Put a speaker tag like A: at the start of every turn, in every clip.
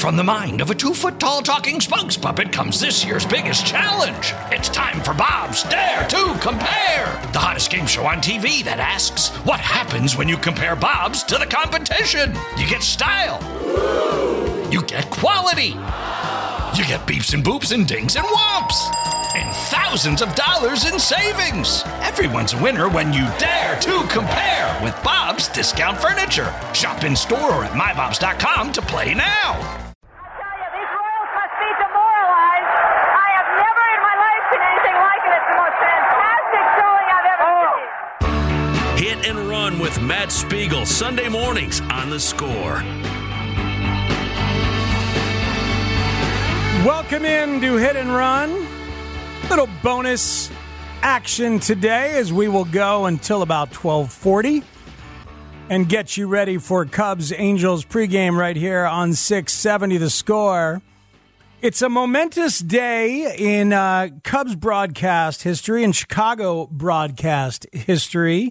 A: From the mind of a 2-foot-tall talking spokes puppet comes this year's biggest challenge. It's time for Bob's Dare to Compare, the hottest game show on TV that asks, what happens when you compare Bob's to the competition? You get style. You get quality. You get beeps and boops and dings and whomps. And thousands of dollars in savings. Everyone's a winner when you dare to compare with Bob's Discount Furniture. Shop in store or at mybobs.com to play now.
B: Hit and Run with Matt Spiegel, Sunday mornings on The Score.
C: Welcome in to Hit and Run. Little bonus action today as we will go until about 12:40 and get you ready for Cubs-Angels pregame right here on 670 The Score. It's a momentous day in Cubs broadcast history and Chicago broadcast history,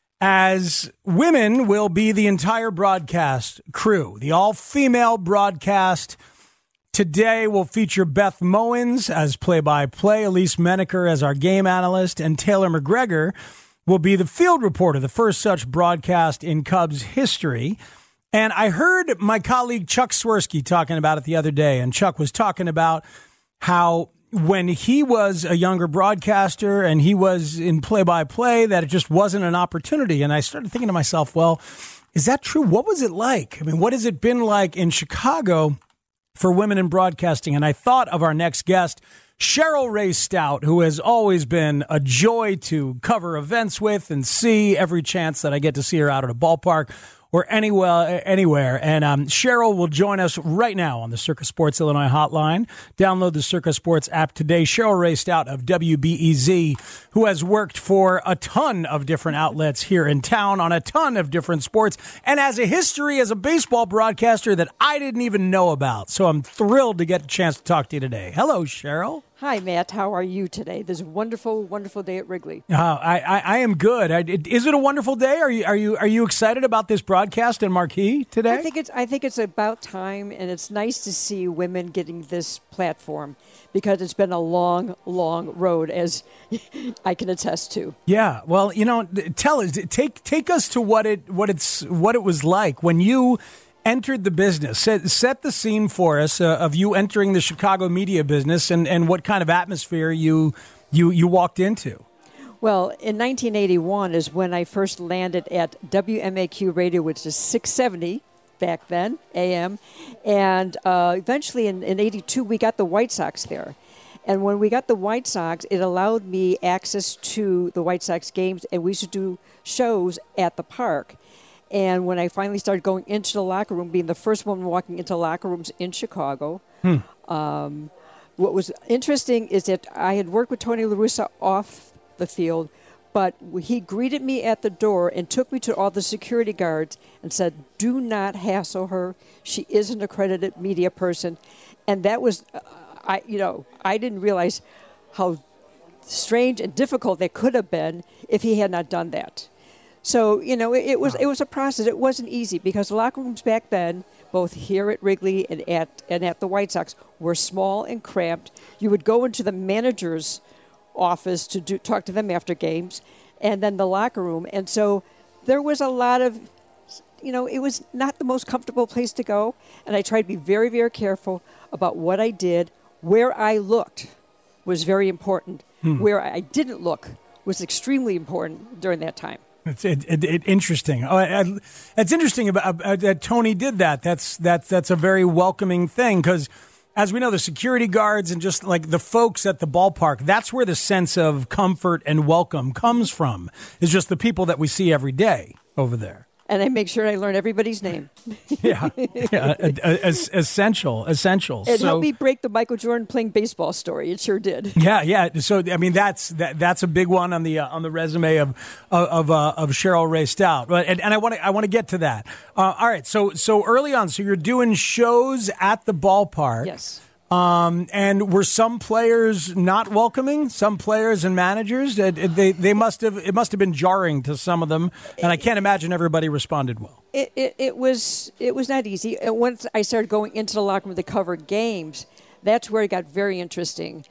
C: as women will be the entire broadcast crew. The all-female broadcast today will feature Beth Mowins as play-by-play, Elise Menaker as our game analyst, and Taylor McGregor will be the field reporter, the first such broadcast in Cubs history. And I heard my colleague Chuck Swirsky talking about it the other day, and Chuck was talking about how when he was a younger broadcaster and he was in play-by-play, that it just wasn't an opportunity. And I started thinking to myself, well, is that true? What was it like? I mean, what has it been like in Chicago for women in broadcasting? And I thought of our next guest, Cheryl Rae Stout, who has always been a joy to cover events with and see every chance that I get to see her out at a ballpark or anywhere. And Cheryl will join us right now on the Circa Sports Illinois hotline. Download the Circa Sports app today. Cheryl Rae Stout of WBEZ, who has worked for a ton of different outlets here in town on a ton of different sports and has a history as a baseball broadcaster that I didn't even know about. So I'm thrilled to get a chance to talk to you today. Hello, Cheryl.
D: Hi, Matt. How are you today? This is a wonderful, wonderful day at Wrigley.
C: I am good. Is it a wonderful day? Are you excited about this broadcast and marquee today?
D: I think it's about time, and it's nice to see women getting this platform because it's been a long, long road, as I can attest to.
C: Yeah. Well, tell us, take us to what it was like when you entered the business. Set the scene for us of you entering the Chicago media business and what kind of atmosphere you walked into.
D: Well, in 1981 is when I first landed at WMAQ Radio, which is 670 back then, AM. And eventually in 82, we got the White Sox there. And when we got the White Sox, it allowed me access to the White Sox games, and we used to do shows at the park. And when I finally started going into the locker room, being the first woman walking into locker rooms in Chicago, what was interesting is that I had worked with Tony La Russa off the field, but he greeted me at the door and took me to all the security guards and said, "Do not hassle her. She is an accredited media person." And that was, I didn't realize how strange and difficult that could have been if he had not done that. So, it was a process. It wasn't easy because the locker rooms back then, both here at Wrigley and at the White Sox, were small and cramped. You would go into the manager's office to talk to them after games, and then the locker room. And so there was a lot of, it was not the most comfortable place to go. And I tried to be very, very careful about what I did. Where I looked was very important. Where I didn't look was extremely important during that time.
C: It's interesting. It's interesting about that Tony did that. That's a very welcoming thing because, as we know, the security guards and just like the folks at the ballpark, that's where the sense of comfort and welcome comes from. Is just the people that we see every day over there.
D: And I make sure I learn everybody's name.
C: Essential.
D: It helped me break the Michael Jordan playing baseball story. It sure did.
C: Yeah. So I mean, that's a big one on the resume of Cheryl Rae Stout. And I want to get to that. All right. So early on, so you're doing shows at the ballpark.
D: Yes.
C: And were some players not welcoming? Some players and managers, it must have been jarring to some of them, and I can't imagine everybody responded well.
D: It was not easy. And once I started going into the locker room to cover games, that's where it got very interesting.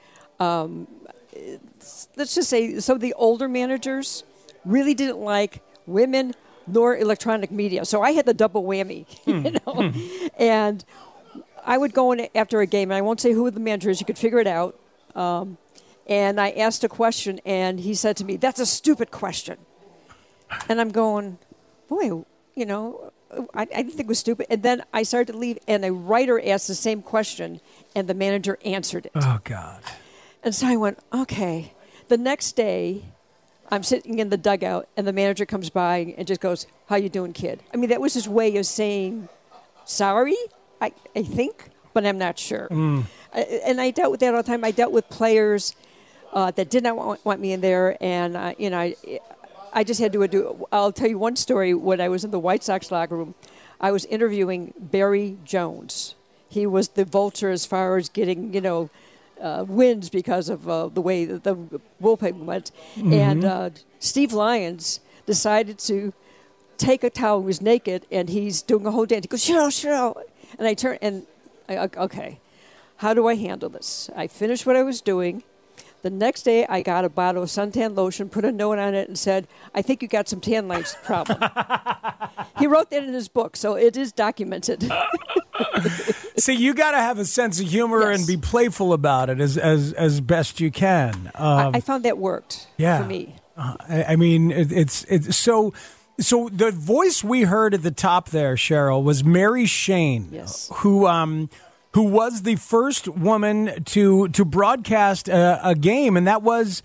D: Let's just say some of the older managers really didn't like women nor electronic media, so I had the double whammy, you know, and I would go in after a game, and I won't say who the manager is. You could figure it out. And I asked a question, and he said to me, "That's a stupid question." And I'm going, boy, you know, I didn't think it was stupid. And then I started to leave, and a writer asked the same question, and the manager answered it.
C: Oh, God.
D: And so I went, okay. The next day, I'm sitting in the dugout, and the manager comes by and just goes, "How you doing, kid?" I mean, that was his way of saying sorry. I think, but I'm not sure. And I dealt with that all the time. I dealt with players that did not want me in there, and I just had to do. I'll tell you one story. When I was in the White Sox locker room, I was interviewing Barry Jones. He was the vulture as far as getting, wins because of the way the bullpen went. And Steve Lyons decided to take a towel. He was naked, and he's doing a whole dance. He goes, Cheryl. And I turned, and okay, how do I handle this? I finished what I was doing. The next day, I got a bottle of suntan lotion, put a note on it, and said, "I think you got some tan lines problem." He wrote that in his book, so it is documented.
C: See, you got to have a sense of humor and be playful about it as best you can.
D: I found that worked for me.
C: I mean, it's so. So the voice we heard at the top there, Cheryl, was Mary Shane, who was the first woman to broadcast a game, and that was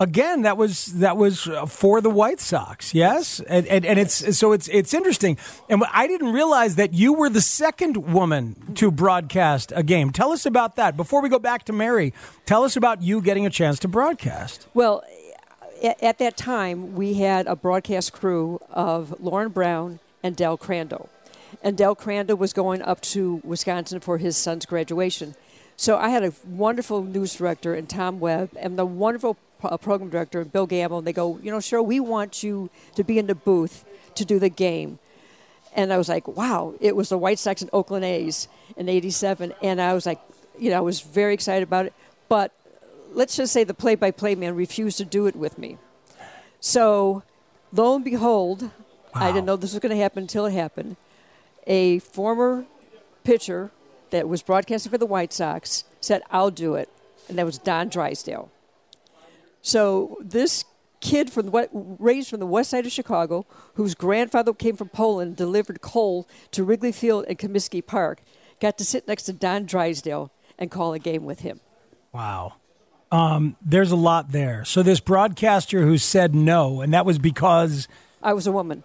C: for the White Sox, yes, and it's interesting, and I didn't realize that you were the second woman to broadcast a game. Tell us about that before we go back to Mary. Tell us about you getting a chance to broadcast.
D: Well, at that time, we had a broadcast crew of Lauren Brown and Del Crandall. And Del Crandall was going up to Wisconsin for his son's graduation. So I had a wonderful news director in Tom Webb and the wonderful program director, Bill Gamble. And they go, Cheryl, we want you to be in the booth to do the game. And I was like, wow, it was the White Sox and Oakland A's in '87. And I was like, I was very excited about it. But let's just say the play-by-play man refused to do it with me. So, lo and behold, I didn't know this was going to happen until it happened. A former pitcher that was broadcasting for the White Sox said, "I'll do it," and that was Don Drysdale. So this kid raised from the west side of Chicago, whose grandfather came from Poland and delivered coal to Wrigley Field and Comiskey Park, got to sit next to Don Drysdale and call a game with him.
C: Wow. There's a lot there. So this broadcaster who said no, and that was because
D: I was a woman.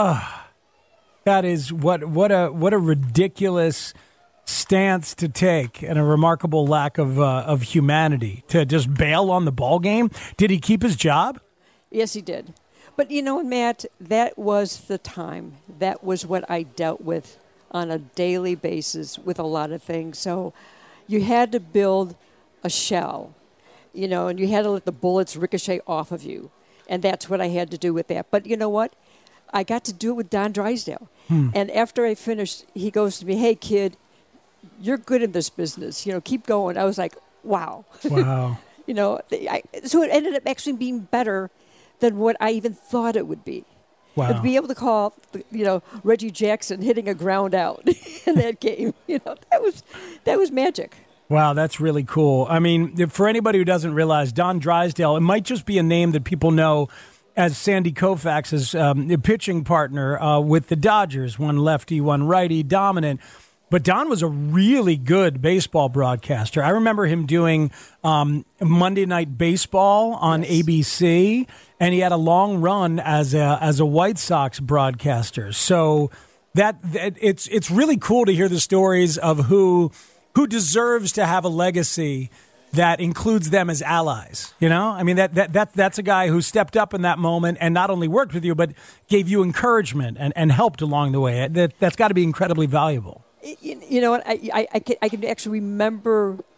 C: That is what a ridiculous stance to take, and a remarkable lack of humanity to just bail on the ball game. Did he keep his job?
D: Yes, he did. But Matt, that was the time. That was what I dealt with on a daily basis with a lot of things. So you had to build a shell. And you had to let the bullets ricochet off of you. And that's what I had to do with that. But you know what? I got to do it with Don Drysdale. And after I finished, he goes to me, "Hey, kid, you're good in this business. Keep going." I was like, wow.
C: Wow.
D: So it ended up actually being better than what I even thought it would be.
C: Wow.
D: And to be able to call, Reggie Jackson hitting a ground out in that game, that was magic.
C: Wow, that's really cool. I mean, for anybody who doesn't realize, Don Drysdale, it might just be a name that people know as Sandy Koufax's pitching partner with the Dodgers. One lefty, one righty, dominant. But Don was a really good baseball broadcaster. I remember him doing Monday Night Baseball on ABC, and he had a long run as a White Sox broadcaster. So that it's really cool to hear the stories of who deserves to have a legacy that includes them as allies. I mean, that's a guy who stepped up in that moment and not only worked with you, but gave you encouragement and helped along the way. That's got to be incredibly valuable.
D: You know what? I can actually remember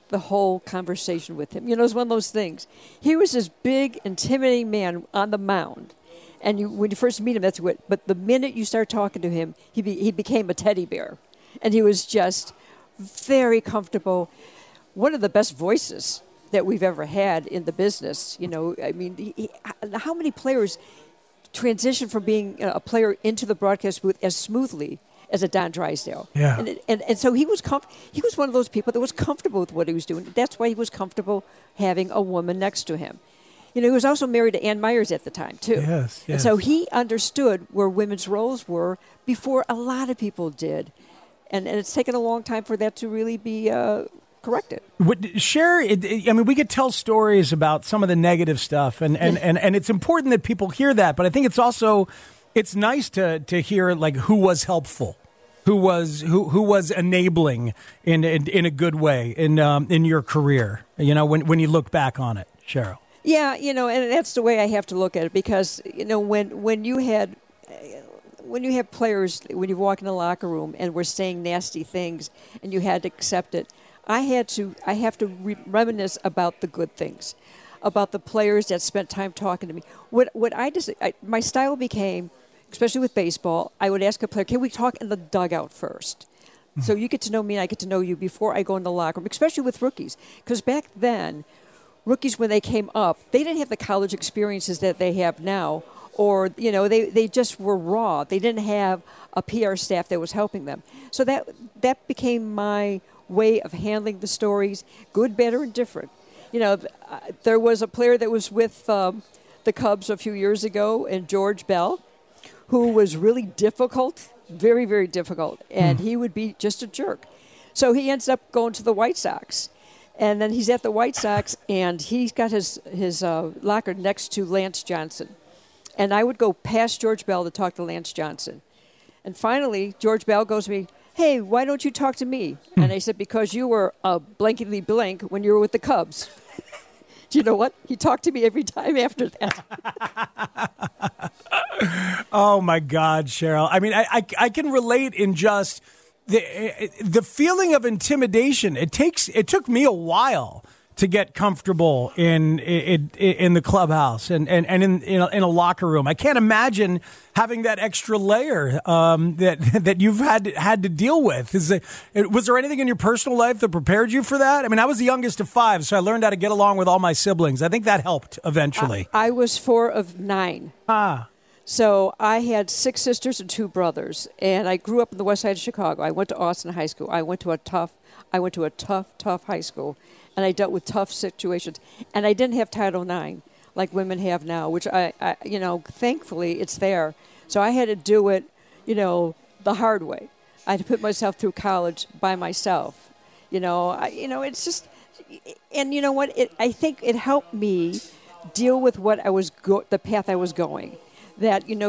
D: the whole conversation with him. You know, it was one of those things. He was this big, intimidating man on the mound. And when you first meet him, that's what. But the minute you start talking to him, he became a teddy bear. And he was just very comfortable. One of the best voices that we've ever had in the business. You know, I mean, how many players transition from being a player into the broadcast booth as smoothly as a Don Drysdale?
C: Yeah.
D: And so he was he was one of those people that was comfortable with what he was doing. That's why he was comfortable having a woman next to him. You know, he was also married to Ann Myers at the time, too.
C: Yes.
D: And so he understood where women's roles were before a lot of people did. And it's taken a long time for that to really be corrected.
C: I mean, we could tell stories about some of the negative stuff, and it's important that people hear that. But I think it's nice to hear like who was helpful, who was enabling in a good way in your career. You know, when you look back on it, Cheryl.
D: Yeah, you know, and that's the way I have to look at it, because you know when you have players, when you walk in the locker room and we're saying nasty things and you had to accept it, I have to reminisce about the good things, about the players that spent time talking to me. My style became, especially with baseball, I would ask a player, can we talk in the dugout first? Mm-hmm. So you get to know me and I get to know you before I go in the locker room, especially with rookies. Because back then, rookies, when they came up, they didn't have the college experiences that they have now. Or, you know, they just were raw. They didn't have a PR staff that was helping them. So that became my way of handling the stories, good, bad, or indifferent. You know, there was a player that was with the Cubs a few years ago, and George Bell, who was really difficult, very, very difficult, and he would be just a jerk. So he ends up going to the White Sox. And then he's at the White Sox, and he's got his locker next to Lance Johnson. And I would go past George Bell to talk to Lance Johnson. And finally, George Bell goes to me, hey, why don't you talk to me? And I said, because you were a blankety blank when you were with the Cubs. Do you know what? He talked to me every time after that.
C: Oh, my God, Cheryl. I mean, I can relate in just the feeling of intimidation. It took me a while to get comfortable in the clubhouse and in a locker room. I can't imagine having that extra layer that you've had to deal with. Was there anything in your personal life that prepared you for that? I mean, I was the youngest of 5, so I learned how to get along with all my siblings. I think that helped eventually.
D: I was 4 of 9. So I had 6 sisters and 2 brothers, and I grew up in the west side of Chicago. I went to Austin High School. I went to a tough high school. And I dealt with tough situations. And I didn't have Title IX like women have now, which I thankfully it's there. So I had to do it, the hard way. I had to put myself through college by myself. It's just, and you know what? I think it helped me deal with what I was the path I was going. That you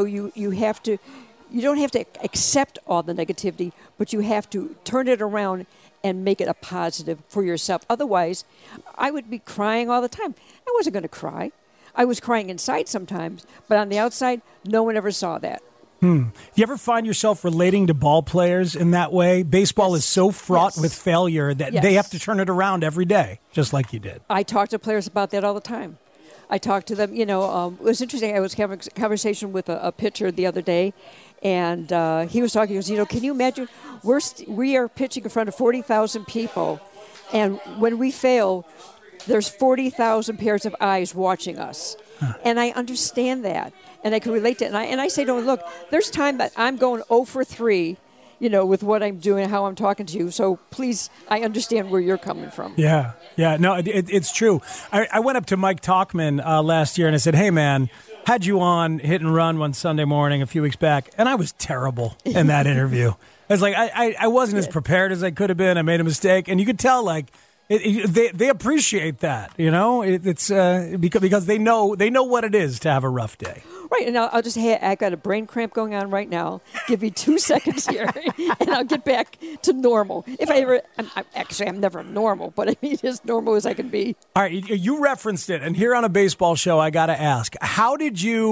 D: don't have to accept all the negativity, but you have to turn it around and make it a positive for yourself. Otherwise, I would be crying all the time. I wasn't going to cry. I was crying inside sometimes, but on the outside, no one ever saw that.
C: You ever find yourself relating to ball players in that way? Baseball is so fraught with failure that they have to turn it around every day, just like you did.
D: I talk to players about that all the time. I talk to them, it was interesting. I was having a conversation with a pitcher the other day, and he was talking, he goes, can you imagine, we are pitching in front of 40,000 people, and when we fail, there's 40,000 pairs of eyes watching us. And I understand that, and I can relate to it. And I say to him, look, there's time that I'm going 0 for 3, with what I'm doing, how I'm talking to you. So please, I understand where you're coming from.
C: Yeah. No, it's true. I went up to Mike Talkman last year and I said, hey, man, had you on Hit and Run one Sunday morning a few weeks back, and I was terrible in that interview. I was like, I wasn't as prepared as I could have been. I made a mistake. And you could tell, they appreciate that, It's because they know what it is to have a rough day.
D: Right, and I'll just I got a brain cramp going on right now. Give me 2 seconds here, and I'll get back to normal. If I ever, I'm never normal, but I mean as normal as I can be.
C: All right, you referenced it, and here on a baseball show, I got to ask, how did you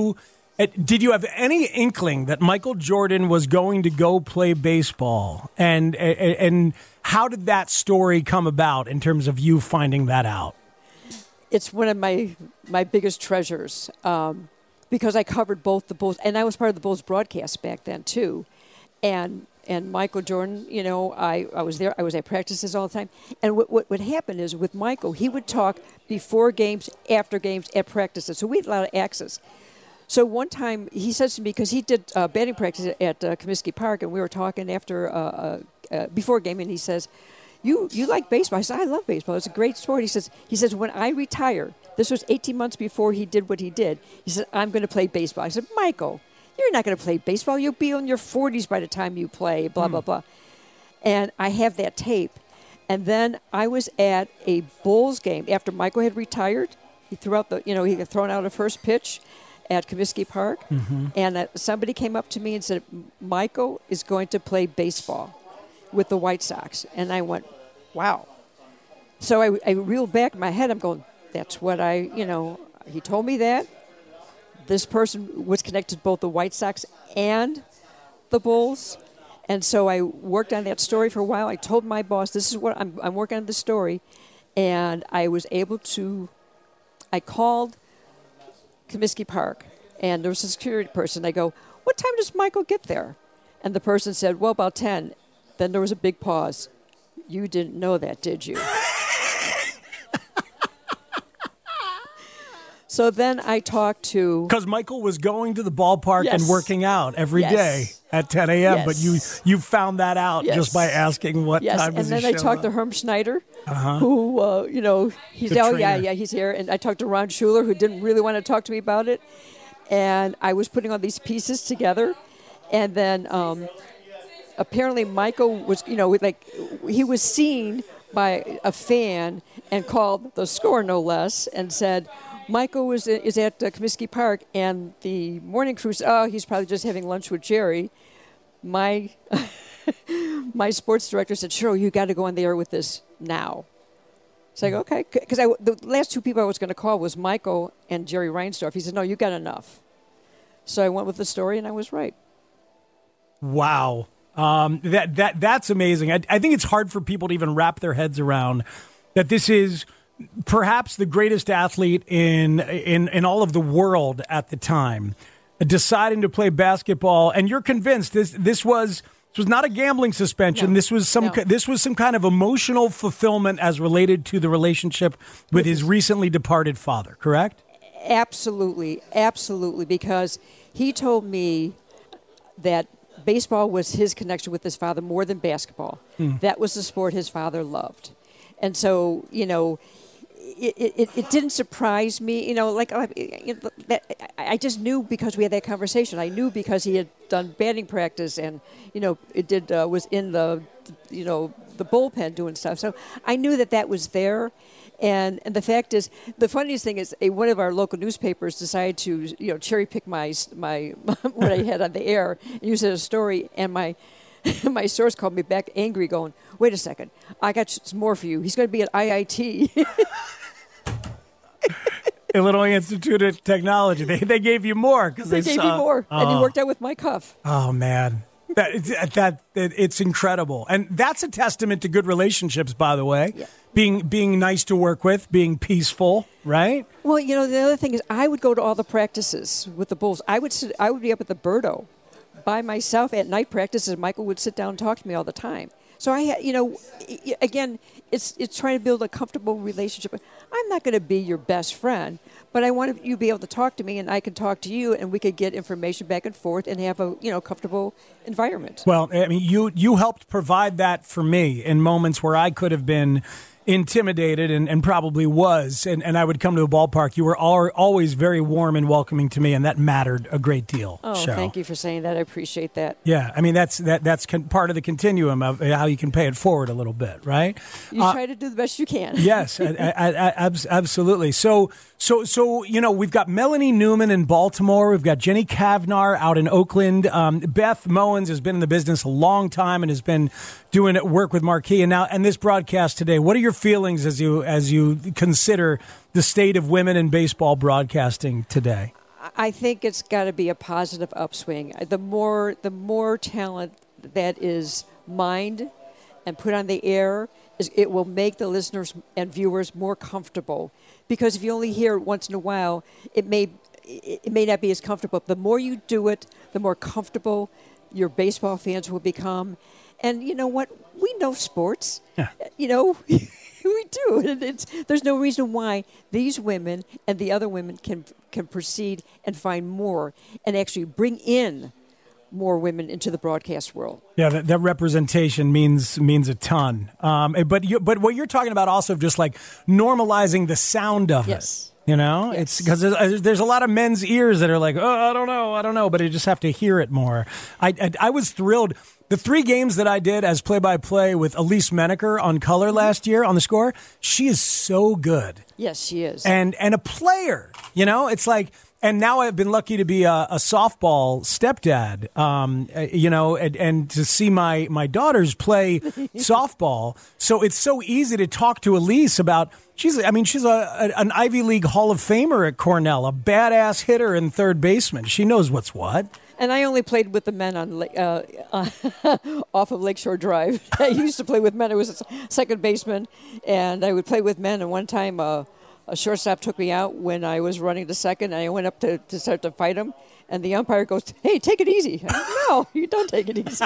C: Did you have any inkling that Michael Jordan was going to go play baseball? And how did that story come about in terms of you finding that out?
D: It's one of my biggest treasures because I covered both the Bulls, and I was part of the Bulls broadcast back then too. And Michael Jordan, you know, I was there. I was at practices all the time. And what would happen is with Michael, he would talk before games, after games, at practices. So we had a lot of access. So one time he says to me, because he did batting practice at Comiskey Park, and we were talking after before a game, and he says, "You like baseball?" I said, "I love baseball. It's a great sport." He says, "When I retire," this was 18 months before he did what he did. He said, "I'm going to play baseball." I said, "Michael, you're not going to play baseball. You'll be in your 40s by the time you play." Blah blah blah. And I have that tape. And then I was at a Bulls game after Michael had retired. He threw out he had thrown out a first pitch at Comiskey Park, and somebody came up to me and said, "Michael is going to play baseball with the White Sox." And I went, "Wow." So I reeled back in my head. I'm going, that's what he told me that. This person was connected to both the White Sox and the Bulls. And so I worked on that story for a while. I told my boss, this is what I'm working on this story. And I was able to, I called Comiskey Park, and there was a security person. I go, "What time does Michael get there?" And the person said, "Well, about 10. Then there was a big pause. "You didn't know that, did you?" So then I talked to...
C: Because Michael was going to the ballpark and working out every day at 10 a.m., but you found that out just by asking what time does he show up.
D: And then I talked to Herm Schneider, who, he's he's here. And I talked to Ron Schuler, who didn't really want to talk to me about it. And I was putting all these pieces together. And then apparently Michael was, he was seen by a fan and called the Score, no less, and said... Michael is at Comiskey Park, and the morning crew said, "Oh, he's probably just having lunch with Jerry." My sports director said, "Cheryl, you got to go on the air with this now." So I go, "Okay," because the last two people I was going to call was Michael and Jerry Reinsdorf. He said, "No, you got enough." So I went with the story, and I was right.
C: Wow, that's amazing. I think it's hard for people to even wrap their heads around that this is perhaps the greatest athlete in all of the world at the time, deciding to play basketball, and you're convinced this was not a gambling suspension. No. This was some kind of emotional fulfillment as related to the relationship with his recently departed father. Correct?
D: Absolutely, because he told me that baseball was his connection with his father more than basketball. That was the sport his father loved, and so It didn't surprise me, I just knew because we had that conversation. I knew because he had done batting practice and, was in the bullpen doing stuff. So I knew that was there. And the fact is, the funniest thing is one of our local newspapers decided to, cherry pick my what I had on the air and use it as a story. And my source called me back angry going, "Wait a second, I got some more for you. He's going to be at IIT."
C: Illinois Institute of Technology. They gave you more.
D: They gave me more. And he worked out with my cuff.
C: Oh, man. It's incredible. And that's a testament to good relationships, by the way. Yeah. Being nice to work with, being peaceful, right?
D: Well, the other thing is I would go to all the practices with the Bulls. I would be up at the Birdo by myself at night practices. Michael would sit down and talk to me all the time. So I had, again, it's trying to build a comfortable relationship. I'm not going to be your best friend, but I want you to be able to talk to me, and I can talk to you, and we could get information back and forth and have a comfortable environment.
C: Well, I mean, you helped provide that for me in moments where I could have been intimidated and probably was, and I would come to a ballpark. You were always very warm and welcoming to me, and that mattered a great deal.
D: Oh,
C: Cheryl.
D: Thank you for saying that. I appreciate that.
C: Yeah, I mean that's part of the continuum of how you can pay it forward a little bit, right?
D: You try to do the best you can.
C: Yes, absolutely. So we've got Melanie Newman in Baltimore. We've got Jenny Kavnar out in Oakland. Beth Mowins has been in the business a long time and has been doing work with Marquee. And this broadcast today, what are your feelings as you consider the state of women in baseball broadcasting today?
D: I think it's got to be a positive upswing. The more talent that is mined and put on the air, it will make the listeners and viewers more comfortable. Because if you only hear it once in a while, it may not be as comfortable. The more you do it, the more comfortable your baseball fans will become. And you know what? We know sports. Yeah. You know, we do. There's no reason why these women and the other women can proceed and find more and actually bring in more women into the broadcast world. Yeah,
C: that representation means a ton. But what you're talking about also just like normalizing the sound of it. You know, yes. It's because there's a lot of men's ears that are like, oh, I don't know, but you just have to hear it more. I was thrilled. The 3 games that I did as play-by-play with Elise Menaker on Color last year on the Score, she is so good.
D: Yes, she is.
C: And a player, you know, it's like, and now I've been lucky to be a softball stepdad, you know, and to see my daughters play softball. So it's so easy to talk to Elise about. She's an Ivy League Hall of Famer at Cornell, a badass hitter and third baseman. She knows what's what.
D: And I only played with the men on off of Lakeshore Drive. I used to play with men. I was a second baseman, and I would play with men. And one time, a shortstop took me out when I was running to second, and I went up to start to fight him. And the umpire goes, "Hey, take it easy." I said, "No, you don't take it easy."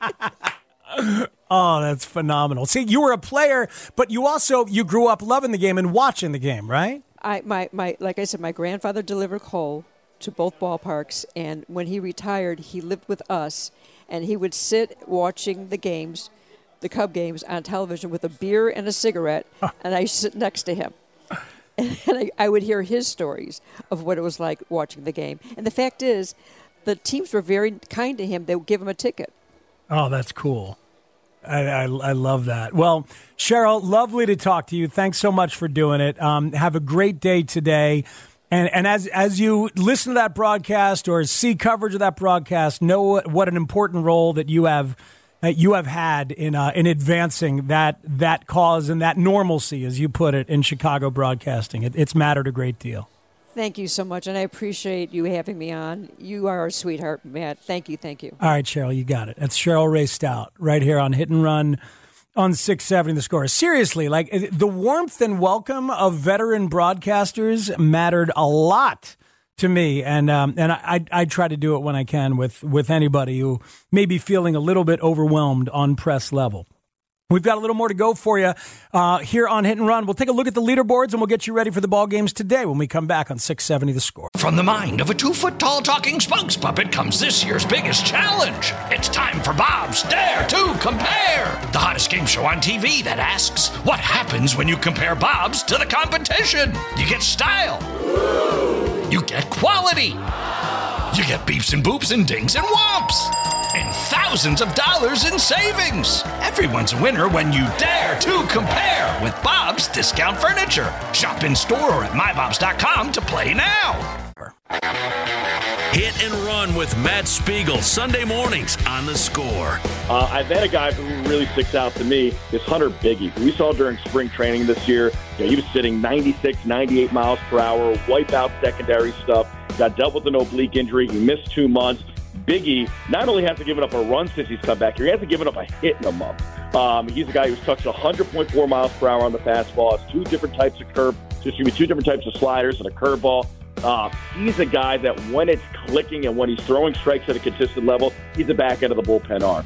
C: Oh, that's phenomenal. See, you were a player, but you grew up loving the game and watching the game, right?
D: Like I said, my grandfather delivered coal to both ballparks, and when he retired, he lived with us, and he would sit watching the games, the Cub games, on television with a beer and a cigarette, and I sit next to him. And I would hear his stories of what it was like watching the game. And the fact is, the teams were very kind to him. They would give him a ticket.
C: Oh, that's cool. I love that. Well, Cheryl, lovely to talk to you. Thanks so much for doing it. Have a great day today. And as you listen to that broadcast or see coverage of that broadcast, know what an important role that you have had in advancing that cause and that normalcy, as you put it, in Chicago broadcasting. It's mattered a great deal.
D: Thank you so much, and I appreciate you having me on. You are a sweetheart, Matt. Thank you.
C: All right, Cheryl, you got it. That's Cheryl Ray Stout right here on Hit and Run on 670 The Score. Seriously, like the warmth and welcome of veteran broadcasters mattered a lot to me, and I try to do it when I can with anybody who may be feeling a little bit overwhelmed on press level. We've got a little more to go for you here on Hit and Run. We'll take a look at the leaderboards, and we'll get you ready for the ball games today when we come back on 670 The Score.
A: From the mind of a 2-foot-tall talking spokes puppet comes this year's biggest challenge. It's time for Bob's Dare to Compare, the hottest game show on TV that asks, what happens when you compare Bob's to the competition? You get style. You get quality. You get beeps and boops and dings and whomps. And thousands of dollars in savings. Everyone's a winner when you dare to compare with Bob's Discount Furniture. Shop in store or at mybobs.com to play now.
B: Hit and Run with Matt Spiegel, Sunday mornings on The Score.
E: I've had a guy who really sticks out to me is Hunter Biggie, who we saw during spring training this year. You know, he was sitting 96, 98 miles per hour, wipe out secondary stuff, got dealt with an oblique injury. He missed 2 months. Biggie not only hasn't given up a run since he's come back here, he hasn't given up a hit in a month. He's a guy who's touched 100.4 miles per hour on the fastball, has two different types of sliders and a curveball. He's a guy that when it's clicking and when he's throwing strikes at a consistent level, he's the back end of the bullpen arm.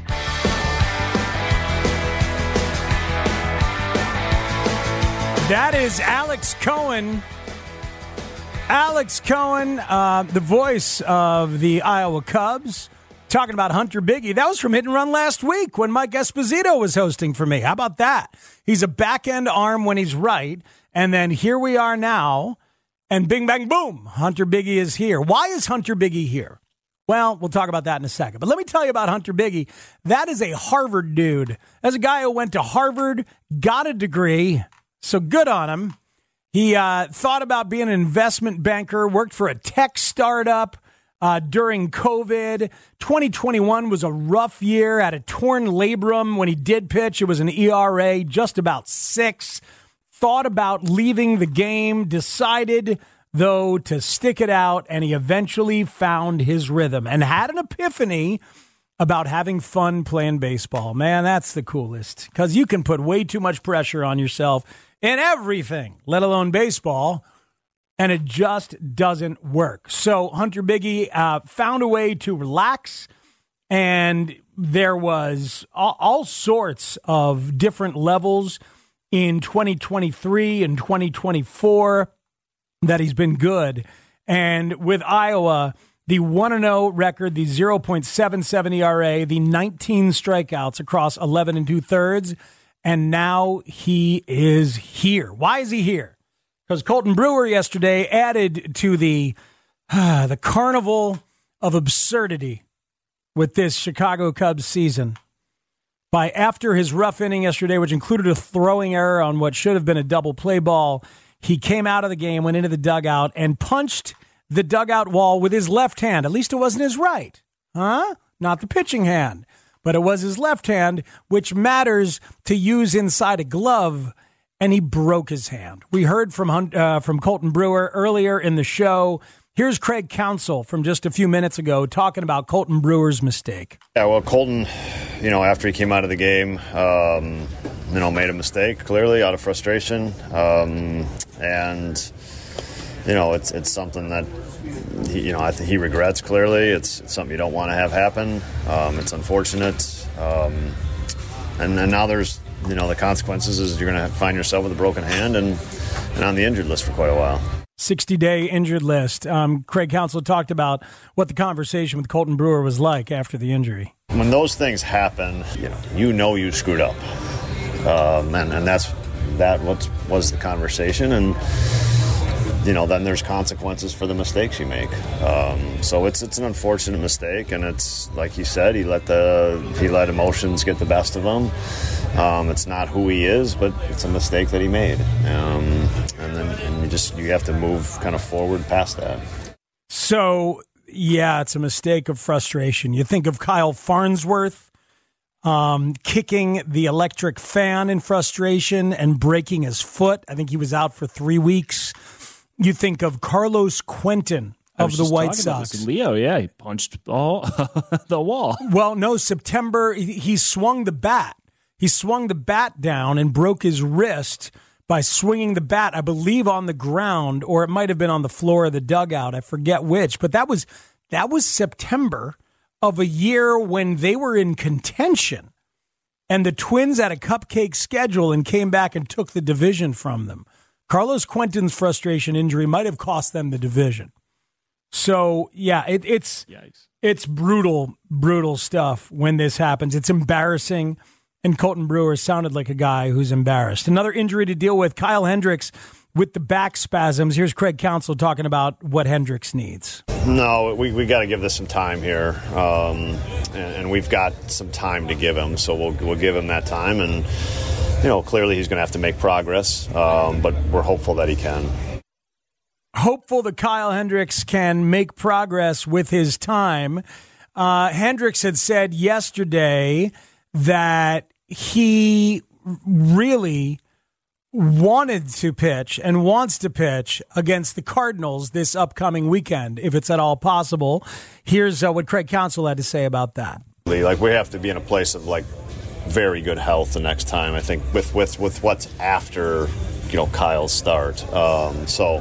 C: That is Alex Cohen. Alex Cohen, the voice of the Iowa Cubs, talking about Hunter Biggie. That was from Hit and Run last week when Mike Esposito was hosting for me. How about that? He's a back-end arm when he's right, and then here we are now, and bing, bang, boom, Hunter Biggie is here. Why is Hunter Biggie here? Well, we'll talk about that in a second. But let me tell you about Hunter Biggie. That is a Harvard dude. That's a guy who went to Harvard, got a degree, so good on him. He thought about being an investment banker, worked for a tech startup during COVID. 2021 was a rough year, had a torn labrum. When he did pitch, it was an ERA just about 6. Thought about leaving the game, decided though, to stick it out, and he eventually found his rhythm and had an epiphany about having fun playing baseball. Man, that's the coolest, because you can put way too much pressure on yourself in everything, let alone baseball, and it just doesn't work. So Hunter Biggie found a way to relax, and there was all sorts of different levels in 2023 and 2024 that he's been good. And with Iowa, the 1-0 record, the 0.77 ERA, the 19 strikeouts across 11 2/3, and now he is here. Why is he here? Because Colton Brewer yesterday added to the carnival of absurdity with this Chicago Cubs season by, after his rough inning yesterday, which included a throwing error on what should have been a double play ball, he came out of the game, went into the dugout, and punched the dugout wall with his left hand. At least it wasn't his right. Not the pitching hand. But it was his left hand, which matters to use inside a glove, and he broke his hand. We heard from Colton Brewer earlier in the show. Here's Craig Counsell from just a few minutes ago talking about Colton Brewer's mistake.
F: Yeah, well, Colton, after he came out of the game, made a mistake, clearly, out of frustration. It's something that I think he regrets, clearly. It's something you don't want to have happen. It's unfortunate. And now there's, the consequences is you're going to find yourself with a broken hand and on the injured list for quite a while.
C: 60-day injured list. Craig Counsell talked about what the conversation with Colton Brewer was like after the injury.
F: When those things happen, you screwed up. And that was the conversation. And, then there's consequences for the mistakes you make. So it's an unfortunate mistake, and it's like he said, he let emotions get the best of him. It's not who he is, but it's a mistake that he made. And you have to move kind of forward past that.
C: So, yeah, it's a mistake of frustration. You think of Kyle Farnsworth kicking the electric fan in frustration and breaking his foot. I think he was out for 3 weeks. You think of Carlos Quentin of the White Sox.
G: Leo, yeah, he punched the wall.
C: Well, no, September, he swung the bat. He swung the bat down and broke his wrist by swinging the bat, I believe, on the ground, or it might have been on the floor of the dugout. I forget which, but that was September of a year when they were in contention, and the Twins had a cupcake schedule and came back and took the division from them. Carlos Quentin's frustration injury might have cost them the division. So, yeah, it's brutal stuff when this happens. It's embarrassing, and Colton Brewer sounded like a guy who's embarrassed. Another injury to deal with, Kyle Hendricks with the back spasms. Here's Craig Counsell talking about what Hendricks needs.
F: No, we got to give this some time here, and we've got some time to give him, so we'll give him that time, and clearly he's going to have to make progress, but we're hopeful that he can.
C: Hopeful that Kyle Hendricks can make progress with his time. Hendricks had said yesterday that he really wanted to pitch and wants to pitch against the Cardinals this upcoming weekend, if it's at all possible. Here's what Craig Counsell had to say about that.
F: We have to be in a place of very good health the next time, I think, with what's after Kyle's start. So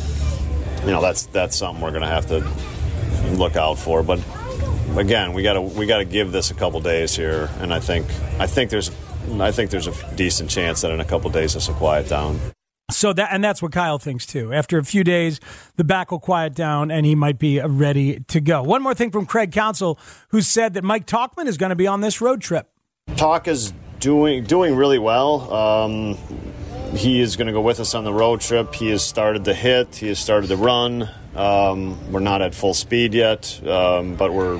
F: that's something we're going to have to look out for. But again, we got to give this a couple days here, and I think there's a decent chance that in a couple days this will quiet down.
C: So that's what Kyle thinks too. After a few days, the back will quiet down and he might be ready to go. One more thing from Craig Counsell, who said that Mike Tauchman is going to be on this road trip.
F: Talk is doing really well. He is going to go with us on the road trip. He has started to hit. He has started to run. We're not at full speed yet, but we're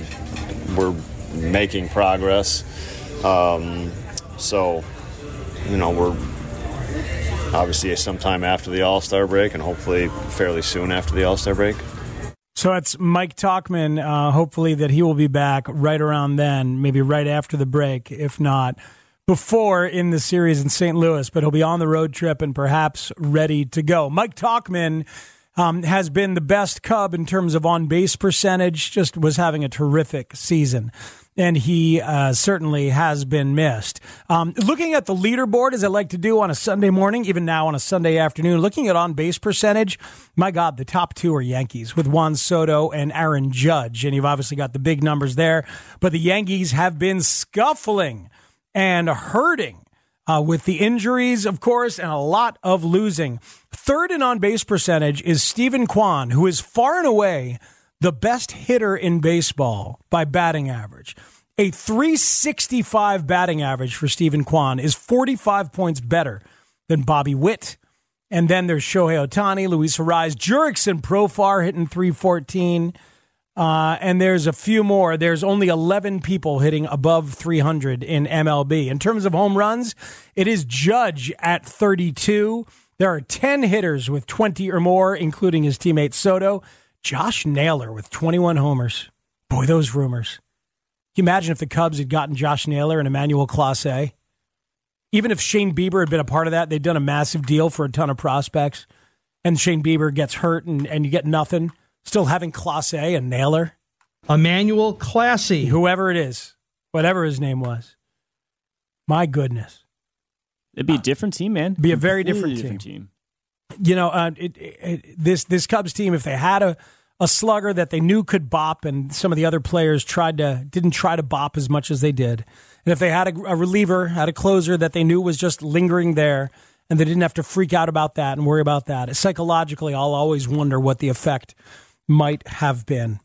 F: making progress. So, we're obviously sometime after the All-Star break, and hopefully fairly soon after the All-Star break.
C: So it's Mike Tauchman, hopefully that he will be back right around then, maybe right after the break, if not before in the series in St. Louis. But he'll be on the road trip and perhaps ready to go. Mike Tauchman has been the best Cub in terms of on-base percentage, just was having a terrific season. And he certainly has been missed. Looking at the leaderboard, as I like to do on a Sunday morning, even now on a Sunday afternoon, looking at on-base percentage, my God, the top two are Yankees with Juan Soto and Aaron Judge. And you've obviously got the big numbers there. But the Yankees have been scuffling and hurting with the injuries, of course, and a lot of losing. Third in on-base percentage is Stephen Kwan, who is far and away the best hitter in baseball by batting average. A .365 batting average for Stephen Kwan is 45 points better than Bobby Witt. And then there's Shohei Ohtani, Luis Arraez, Jurickson Profar hitting .314. And there's a few more. There's only 11 people hitting above 300 in MLB. In terms of home runs, it is Judge at 32. There are 10 hitters with 20 or more, including his teammate Soto. Josh Naylor with 21 homers. Boy, those rumors. Can you imagine if the Cubs had gotten Josh Naylor and Emmanuel Clase? Even if Shane Bieber had been a part of that, they'd done a massive deal for a ton of prospects, and Shane Bieber gets hurt and you get nothing. Still having Clase and Naylor.
H: Emmanuel Clase.
C: Whoever it is, whatever his name was. My goodness.
G: It'd be a different team, man.
C: Be a very different team. You know, this Cubs team, if they had a slugger that they knew could bop, and some of the other players didn't try to bop as much as they did, and if they had a reliever, had a closer that they knew was just lingering there, and they didn't have to freak out about that and worry about that, psychologically, I'll always wonder what the effect might have been.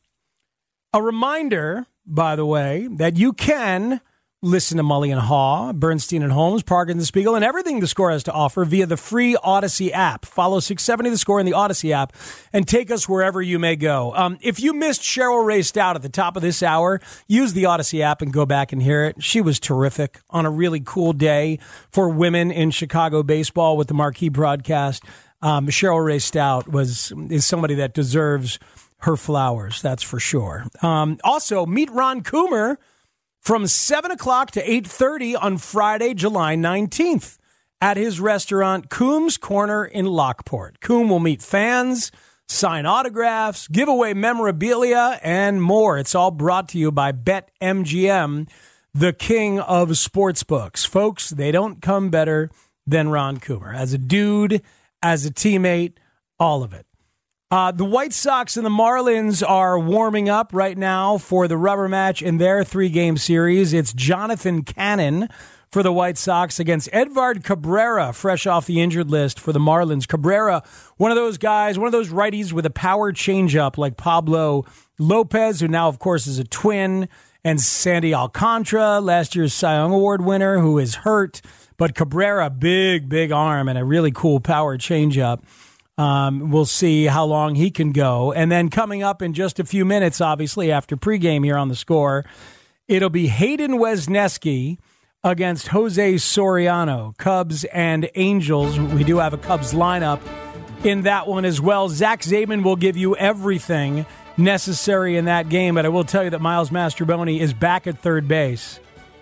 C: A reminder, by the way, that you can listen to Mully and Haw, Bernstein and Holmes, Parker and the Spiegel, and everything The Score has to offer via the free Odyssey app. Follow 670 The Score in the Odyssey app and take us wherever you may go. If you missed Cheryl Ray Stout at the top of this hour, use the Odyssey app and go back and hear it. She was terrific on a really cool day for women in Chicago baseball with the marquee broadcast. Cheryl Ray Stout is somebody that deserves her flowers, that's for sure. Also, meet Ron Coomer from 7 o'clock to 8:30 on Friday, July 19th at his restaurant, Coombs Corner in Lockport. Coombe will meet fans, sign autographs, give away memorabilia, and more. It's all brought to you by BetMGM, the king of sportsbooks. Folks, they don't come better than Ron Coomer. As a dude, as a teammate, all of it. The White Sox and the Marlins are warming up right now for the rubber match in their 3-game series. It's Jonathan Cannon for the White Sox against Edward Cabrera, fresh off the injured list for the Marlins. Cabrera, one of those guys, one of those righties with a power changeup like Pablo Lopez, who now, of course, is a Twin, and Sandy Alcantara, last year's Cy Young Award winner, who is hurt. But Cabrera, big arm and a really cool power changeup. We'll see how long he can go. And then coming up in just a few minutes, obviously, after pregame here on The Score, it'll be Hayden Wesneski against Jose Soriano, Cubs and Angels. We do have a Cubs lineup in that one as well. Zach Zaidman will give you everything necessary in that game, but I will tell you that Miles Mastrobuoni is back at third base.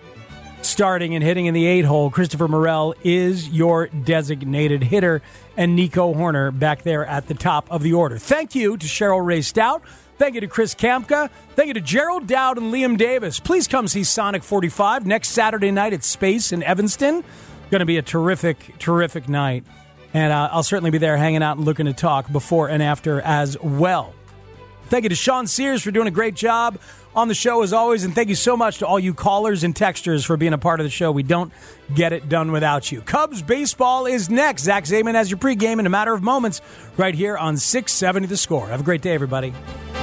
C: Starting and hitting in the 8-hole, Christopher Morel is your designated hitter, and Nico Horner back there at the top of the order. Thank you to Cheryl Ray Stout. Thank you to Chris Kampka. Thank you to Gerald Dowd and Liam Davis. Please come see Sonic 45 next Saturday night at Space in Evanston. Going to be a terrific night. And I'll certainly be there hanging out and looking to talk before and after as well. Thank you to Sean Sears for doing a great job on the show as always, and thank you so much to all you callers and texters for being a part of the show. We don't get it done without you. Cubs baseball is next. Zach Zaidman has your pregame in a matter of moments right here on 670 The Score. Have a great day, everybody.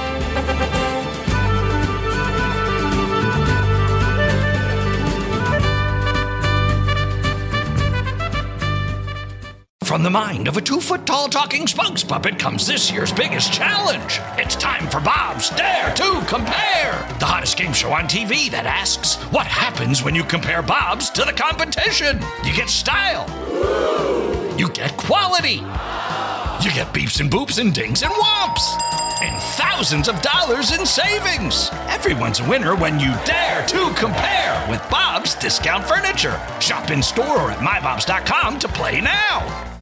A: From the mind of a 2-foot-tall talking spokes puppet comes this year's biggest challenge. It's time for Bob's Dare to Compare, the hottest game show on TV that asks, what happens when you compare Bob's to the competition? You get style. You get quality. You get beeps and boops and dings and whomps. And thousands of dollars in savings. Everyone's a winner when you dare to compare with Bob's Discount Furniture. Shop in store or at mybobs.com to play now.